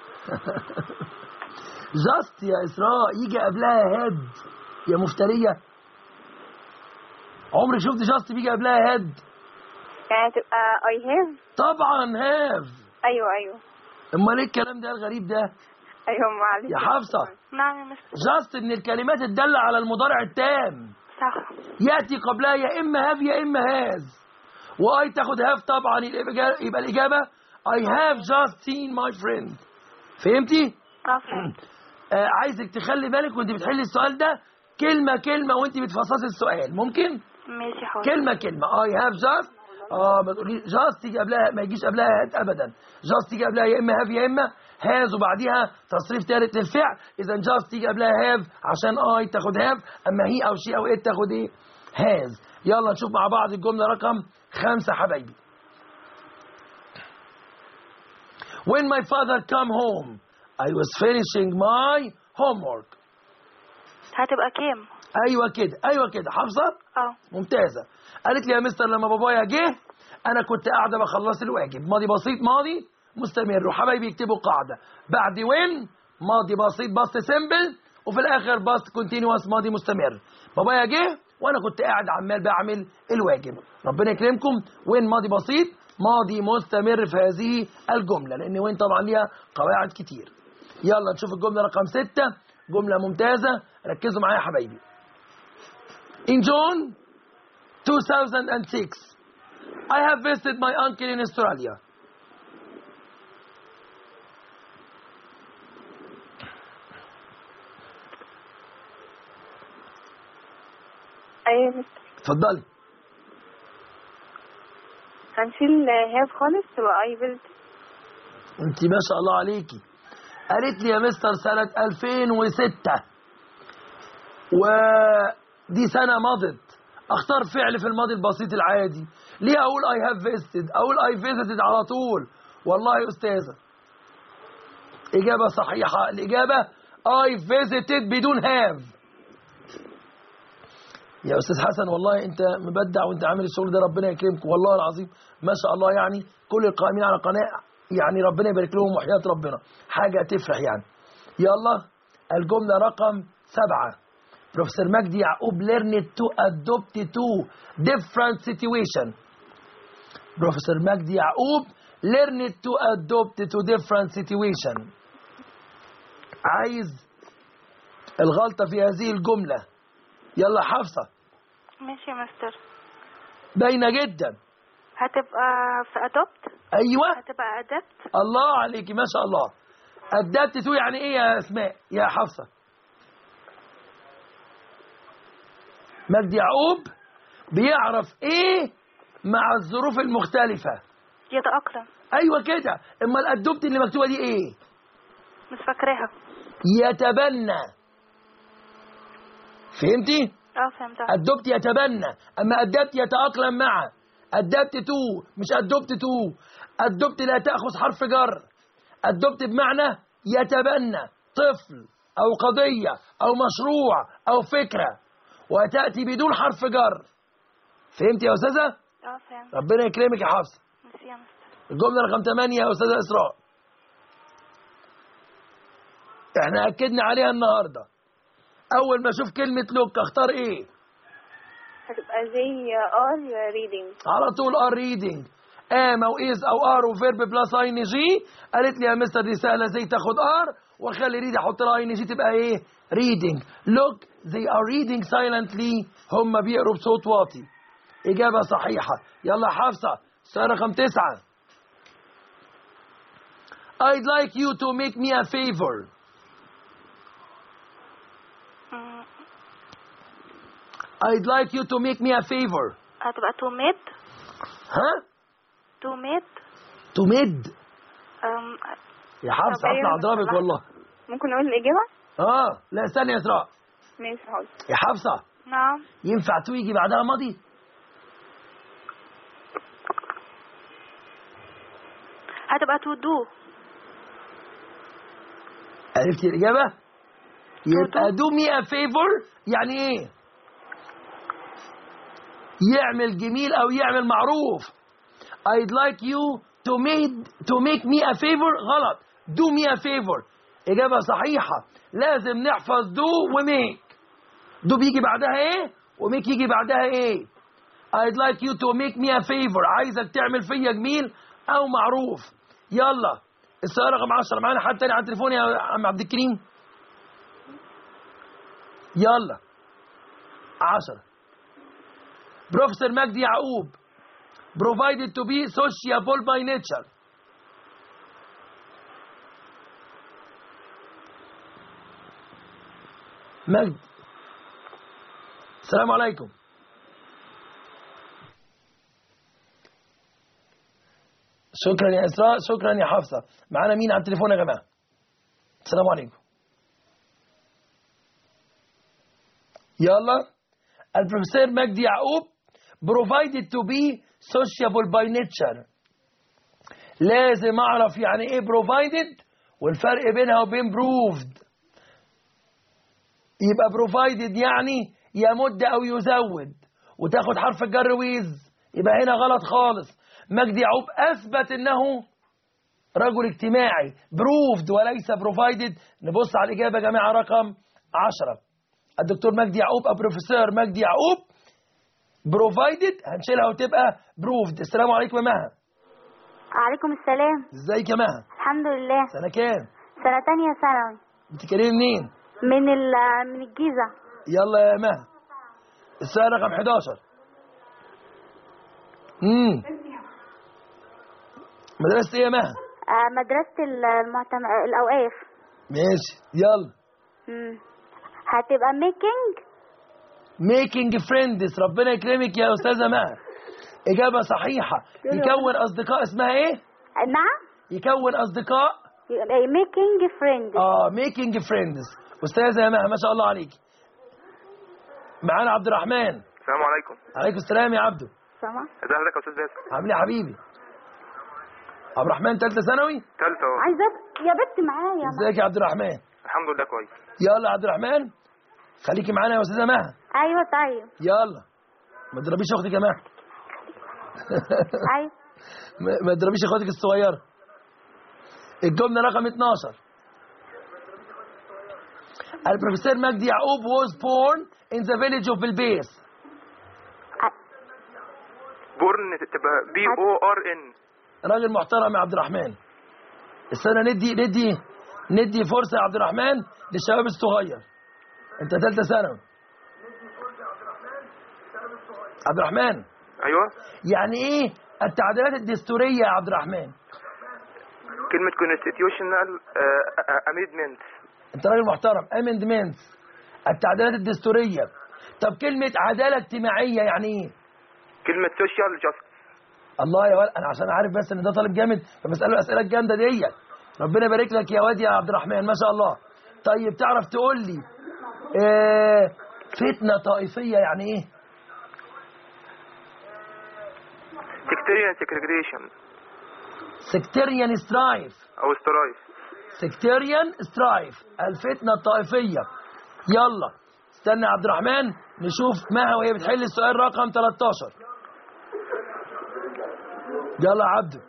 جاست يا إسراء يجي قبلها هاد يا مفترية. عمري شفت جاست بيجي قبلها هاد؟ يعني تبقى I have. طبعا هاف. ايوه ايوه. امال ايه الكلام ده الغريب ده؟ ايوه معلش يا حفصة. نعم يا مستر. جاست ان الكلمات الدالة على المضارع التام صح. يأتي قبلها يا اما هاف يا اما هاز، واي تاخد هاف طبعا، يبقى الإجابة I have just seen my friend. فهمتي؟ اه فهمت. آه عايزك تخلي بالك وانت بتحلي السؤال ده كلمة كلمة وانت بتفصصي السؤال. ممكن؟ ماشي حاضر. كلمة كلمة. I have just. اه ما تقولي just تيجي قبلها، ما يجيش قبلها هات ابدا. just تيجي قبلها يا اما have يا اما has وبعديها تصريف ثالث للفعل. اذا just تيجي قبلها have عشان I تاخد have، اما هي او she او it تاخد ايه؟ has. يلا نشوف مع بعض الجملة رقم خمسة حبايبي. When my father come home I was finishing my homework. هتبقى كام؟ ايوه كده ايوه كده حافظه. اه ممتازه. قالت لي يا مستر لما بابايا جه انا كنت قاعده بخلص الواجب. ماضي بسيط ماضي مستمر. وحبايبي يكتبوا قاعده بعد وين ماضي بسيط باست سيمبل، وفي الاخر باست كونتينوس ماضي مستمر. بابايا جه وانا كنت قاعد عمال بعمل الواجب. ربنا يكرمكم. وين ماضي بسيط ماضي مستمر في هذه الجمله، لان وين طبعا ليها قواعد كتير. يلا نشوف الجمله رقم ستة. جمله ممتازه، ركزوا معايا يا حبايبي. In June two thousand six, I have visited my uncle in Australia. ايوه يا مستر. اتفضلي. هنشيل هاف خالص تبقى I visit. انت ما شاء الله عليكي. قالت لي يا مستر سنة ألفين وستة ودي سنة مضت، اختار فعل في الماضي البسيط العادي. ليه اقول I have visited؟ اقول I visited على طول. والله يا استاذة اجابة صحيحة. الاجابة I visited بدون have. يا استاذ حسن والله انت مبدع وانت عامل الشغل ده، ربنا يكرمك والله العظيم ما شاء الله. يعني كل القائمين على القناة يعني ربنا يبارك لهم وحياة ربنا، حاجة تفرح يعني. يلا الجملة رقم سبعة. بروفيسور مجدي يعقوب learned to adopt to different situation. بروفيسور مجدي يعقوب learned to adopt to different situation. عايز الغلطة في هذه الجملة. يلا حفصة. ماشي يا مستر. باينة جدا. هتبقى في adopt. ايوه هتبقى adapt. الله عليكي ما شاء الله. adapt to يعني ايه يا اسماء يا حفصة؟ مجدي يعقوب بيعرف ايه مع الظروف المختلفة. يتأقلم. ايوه كده. اما الادوبت اللي مكتوبة دي ايه؟ مش فاكراها. يتبنى. فهمتي؟ اه فهمتها. ادوبت يتبنى، اما ادبت يتأقلم مع. ادبت تو مش ادوبت تو. ادوبت لا تأخذ حرف جر. ادوبت بمعنى يتبنى طفل او قضية او مشروع او فكرة، وتأتي بدون حرف جر. فهمت يا أستاذة؟ اه فهمت. ربنا يكرمك يا حفصة. ميرسي يا مستر. الجملة رقم ثمانية يا أستاذة إسراء. احنا أكدنا عليها النهاردة. أول ما أشوف كلمة لوك أختار إيه؟ هتبقى زي ار ريدنج. على طول ار ريدنج. ام أو إز أو ار وفيرب بلس أي إن جي. قالت لي يا مستر دي سهلة زي تاخد ار واخلي ريد احط لها ان جي تبقى ايه؟ reading. look they are reading silently. هم بيقروا بصوت واطي. اجابه صحيحه. يلا حفصه السؤال رقم تسعة. I'd like you to make me a favor. مم. I'd like you to make me a favor. هتبقى to meet. ها؟ to meet. to mid. أم... يا حفصه طب إيه هطلع مثلا؟ اضربك والله. ممكن نقول الإجابة؟ اه لا استني يا اسراء. ماشي حاضر. يا حفصه نعم. ينفع تو يجي بعدها ماضي؟ هتبقى to do. عرفتي الإجابة؟ يبقى do. do me a favor يعني إيه؟ يعمل جميل أو يعمل معروف. I'd like you to make to make me a favor. غلط. do me a favor. إجابة صحيحة. لازم نحفظ do و make. do بيجي بعدها إيه؟ و make يجي بعدها إيه؟ I'd like you to make me a favor. عايزك تعمل فيا جميل أو معروف. يلا السؤال رقم عشرة. معانا حد تاني على التليفون يا عم عبد الكريم؟ يلا عشرة. بروفيسور مجدي يعقوب provided to be sociable by nature. مجد السلام عليكم. شكرا يا إسراء. شكرا يا حفصة. معانا مين على التليفون يا جماعة؟ السلام عليكم. يلا البروفيسور مجدي يعقوب provided to be sociable by nature. لازم أعرف يعني إيه provided والفرق بينها وبين proved. يبقى provided يعني يمد أو يزود وتاخد حرف الجر with. يبقى هنا غلط خالص. مجدي يعقوب أثبت أنه رجل اجتماعي proved وليس provided. نبص على الإجابة يا جماعة رقم عشرة. الدكتور مجدي يعقوب أو بروفيسور مجدي يعقوب provided هنشيلها وتبقى proved. السلام عليكم يا مها. عليكم السلام. ازيك يا مها؟ الحمد لله. سنة كام؟ سنة تانية ثانوي. بتتكلمي منين؟ من ال من الجيزة. يلا يا مها السؤال رقم حداشر. امم مدرسة ايه يا مها؟ آه مدرسة المعتم... الأوقاف. ماشي يلا. مم. هتبقى making making friends. ربنا يكرمك يا أستاذة مها. إجابة صحيحة. يكون أصدقاء اسمها إيه؟ نعم. يكون أصدقاء making friends. آه making friends. أستاذة يا مها ما شاء الله عليك. معانا عبد الرحمن. السلام عليكم. عليكم السلام يا عبدو. سامع. ازي حضرتك يا استاذ باسم؟ عامل ايه يا حبيبي؟ عبد الرحمن ثالثة ثانوي؟ ثالثة اهو. عايزة يا بنت معايا. ازيك يا عبد الرحمن؟ الحمد لله كويس. يلا يا عبد الرحمن خليكي معانا يا أستاذة مها. أيوة طيب. يلا ما تضربيش أختك يا مها. أيوة. ما تضربيش اخواتك الصغيره. الجمله رقم اتناشر. البروفيسور مجدي يعقوب was born in the village of بلبيس. بورن تبقى بي او ار ان. راجل محترم يا عبد الرحمن. استنى ندي ندي ندي فرصه يا عبد الرحمن للشباب الصغير. انت ثالثه ثانوي. عبد الرحمن. ايوه. يعني ايه التعديلات الدستوريه يا عبد الرحمن؟ كلمه constitutional amendment. انت راجل محترم. amendments التعديلات الدستوريه. طب كلمه عداله اجتماعيه يعني ايه؟ كلمه social justice. الله يا ولد انا عشان عارف بس ان ده طالب جامد فبساله الاسئله الجامده ديت. ربنا يبارك لك يا واد يا عبد الرحمن ما شاء الله. طيب تعرف تقول لي اه فتنه طائفيه يعني ايه؟ sectarian segregation. sectarian strife او strife. sectarian strife الفتنه الطائفيه. يلا استنى يا عبد الرحمن نشوف مها وهي بتحل السؤال رقم تلتاشر. يلا يا عبدو.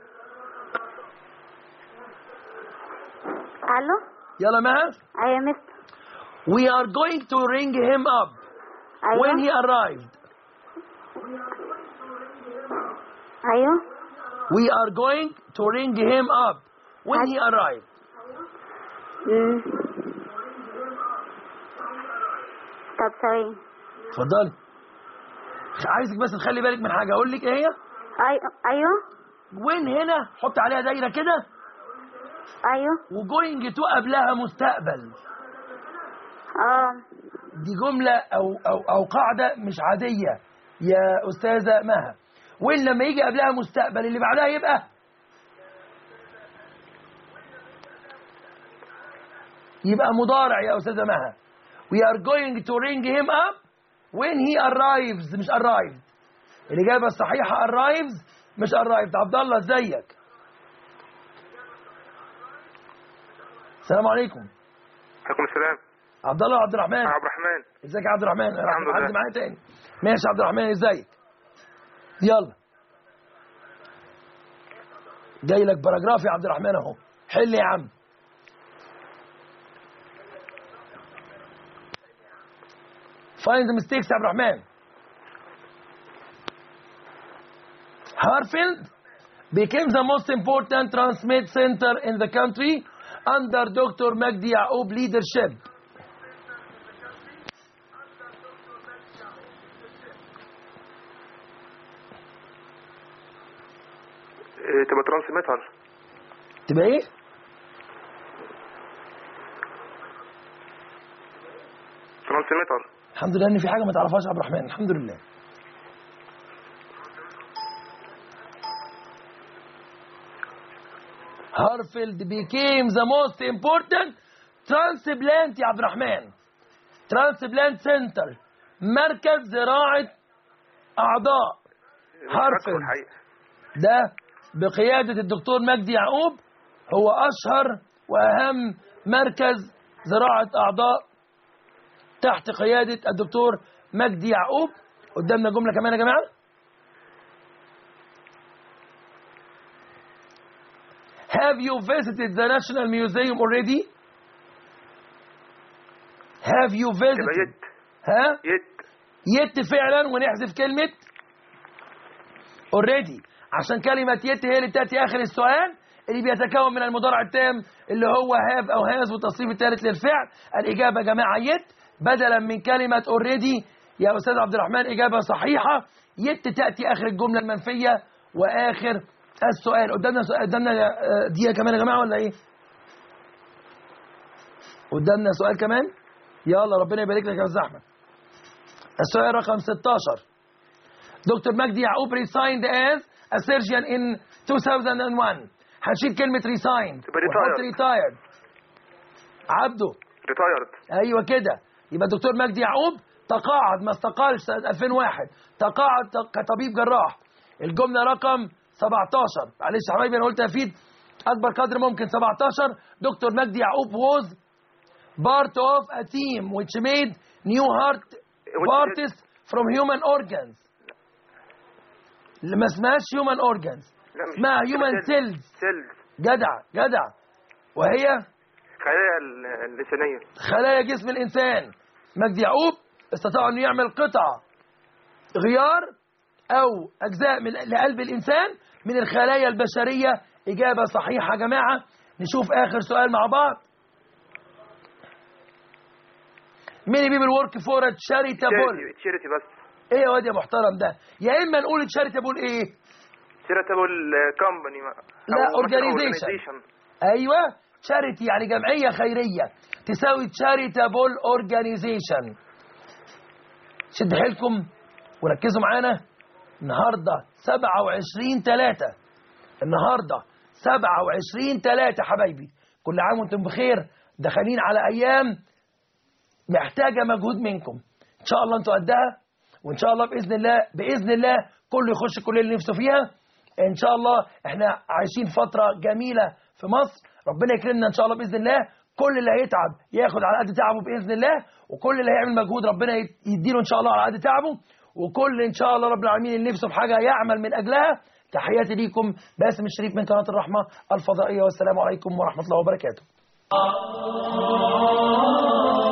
الو. يلا مها. ايوه مستر. We are going to ring him up أيوة. when he arrived. ايوه. We are going to ring him up when he arrived. مم. طب ثواني. اتفضلي. عايزك بس تخلي بالك من حاجه، اقول لك ايه هي؟ ايوه ايوه وين هنا حط عليها دايره كده، ايوه. وجوينج تو قبلها مستقبل. اه دي جمله او او او قاعده مش عاديه يا استاذه مها. وين لما يجي قبلها مستقبل اللي بعدها يبقى يبقى مضارع يا استاذه مها. we are going to ring him up when he arrives، مش arrived. الاجابه الصحيحه arrives مش arrived. عبد الله ازيك؟ السلام عليكم. عليكم السلام. عبد الله عبد الرحمن. عبد الرحمن. ازيك يا عبد الرحمن؟ الحمد لله. حد معايا تاني؟ ماشي يا عبد الرحمن ازيك؟ يلا جاي لك باراجراف يا عبد الرحمن اهو، حل يا عم. find the mistakes يا عبد الرحمن. Harfield became the most important transmit center in the country under Doctor Magdi Yaoub leadership. إيه، تبقى ترانسميتر. تبقى ايه؟ ترانسميتر. الحمد لله ان في حاجه ما تعرفهاش يا عبد الرحمن، الحمد لله. Harfield became the most important transplant يا عبد الرحمن. transplant center، مركز زراعة أعضاء. Harfield ده بقيادة الدكتور مجدي يعقوب هو أشهر وأهم مركز زراعة أعضاء تحت قيادة الدكتور مجدي يعقوب. قدامنا جملة كمان يا جماعة. Have you visited the National Museum already? Have you visited؟ يت. ها؟ يت. يت فعلا، ونحذف كلمة already عشان كلمة يت هي اللي بتأتي آخر السؤال اللي بيتكون من المضارع التام اللي هو have أو has والتصريف الثالث للفعل. الإجابة يا جماعة يت بدلا من كلمة already. يا أستاذ عبد الرحمن إجابة صحيحة. يت تأتي آخر الجملة المنفية وآخر السؤال. قدامنا سؤال، قدامنا دقيقة كمان يا جماعة ولا إيه؟ قدامنا سؤال كمان. يلا ربنا يبارك لك يا أستاذ أحمد. السؤال رقم ستاشر. دكتور مجدي يعقوب resigned as a surgeon in two thousand one. هنشيل كلمة resigned ونحط retired. عبده retired. أيوة كده. يبقى الدكتور مجدي يعقوب تقاعد، ما استقالش سنة ألفين وواحد، تقاعد كطبيب جراح. الجملة رقم سبعتاشر. معلش يا حبايبي أنا قلت أفيد أكبر قدر ممكن. سبعتاشر. دكتور مجدي يعقوب was part of a team which made new heart parts from human organs. ما اسمهاش human organs، اسمها human cells. cells. جدع جدع. وهي خلايا الإنسانية، خلايا جسم الإنسان. مجدي يعقوب استطاع أن يعمل قطع غيار أو أجزاء من لقلب الإنسان من الخلايا البشرية. إجابة صحيحة يا جماعة. نشوف آخر سؤال مع بعض. many people work for a charitable. charity بس. ايه يا واد يا محترم ده؟ يا اما نقول charitable ايه؟ charitable company. لا organization. ايوه charity يعني جمعية خيرية تساوي charitable organization. شد حيلكم وركزوا معانا. النهارده سبعة وعشرين تلاتة. النهارده سبعة وعشرين تلاتة حبايبي. كل عام وانتم بخير. داخلين على ايام محتاجة مجهود منكم. ان شاء الله انتوا قدها، وان شاء الله باذن الله باذن الله كله يخش الكليه اللي نفسه فيها. ان شاء الله احنا عايشين فتره جميله في مصر. ربنا يكرمنا ان شاء الله باذن الله. كل اللي هيتعب ياخد على قد تعبه باذن الله، وكل اللي هيعمل مجهود ربنا يديله ان شاء الله على قد تعبه، وكل ان شاء الله رب العالمين اللي نفسه في حاجه يعمل من اجلها. تحياتي ليكم. باسم الشريف من قناه الرحمه الفضائيه، والسلام عليكم ورحمه الله وبركاته.